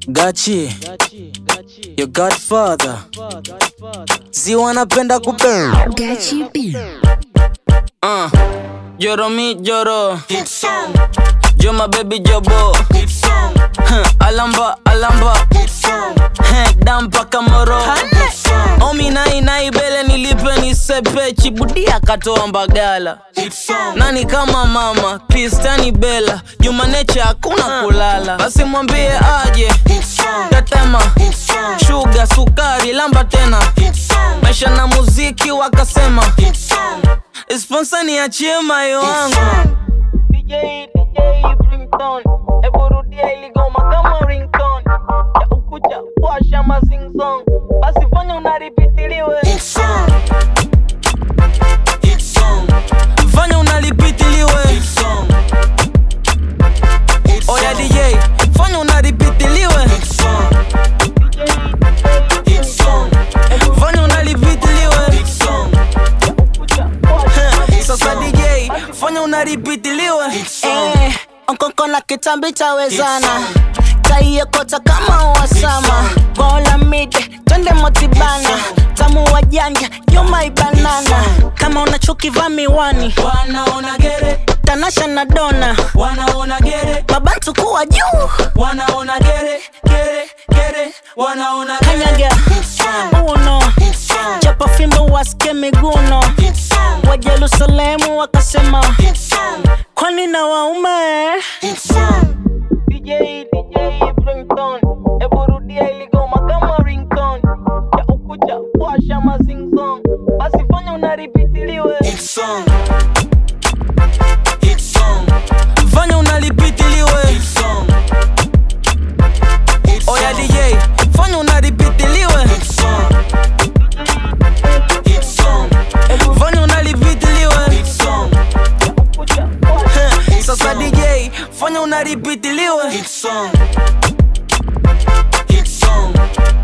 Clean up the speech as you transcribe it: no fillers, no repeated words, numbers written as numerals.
Gachi, your godfather. Si wanapenda kupenda Gachi B. Joro mi joro, Hit song, jo my baby jobo. hit song, Alamba, hit song, dampa kamoro. hit song, Omi nai bele nilipe nisepe. Chibudia katoa mbagala. hit song, Nani kama mama, Kristani Bella. Juma Nature hakuna kulala. Basi mwambie aje, hit song, tetema, hit song, sugar, sukari, lamba tena. hit song, Maisha na muziki wakasema, hit song, sponsor niachie mayo hit wangu. song, DJ Brimton, ebu rudia ili goma kama ringtone. Ya ukucha, washa ma sing song. Basi fanya unaripitiliwe. hit song, hit song, Fanya unaripitiliwe. hit song, hit Oya song, DJ, fanya unaripitiliwe. hit song, hit song, Fanya unaripitiliwe. hit song, Sasa DJ, fanya unaripitiliwe. hit song, Onkoko na kitambi tawezana. Taiye kota kama wasama. Gola mide, twende motibana. Tamu wa janja, you my banana. Kama unachuki vaa miwani. Wanaona gere, Tanasha na dona. wanaona gere, Mabantu kuwa juu. wanaona gere, wanaona gere. Kanyaga, uno. hit song, Chapa fimbo wasike miguno. hit song, Wa Jerusalemu wakasema, hit song, kwani na waume? hit song, DJ Brimton, ebu rudia ili goma kama ringtone. Ya ukucha, washa ma sing song. Basi fanya unaripitiliwe. hit song, hit song, Fanya unaripitiliwe. hit song, hit Oya song, DJ, fanya unaripitiliwe. hit song, hit song, Fanya unaripitiliwe. hit song, Sasa DJ, fanya unaripitiliwe. hit song, hit song,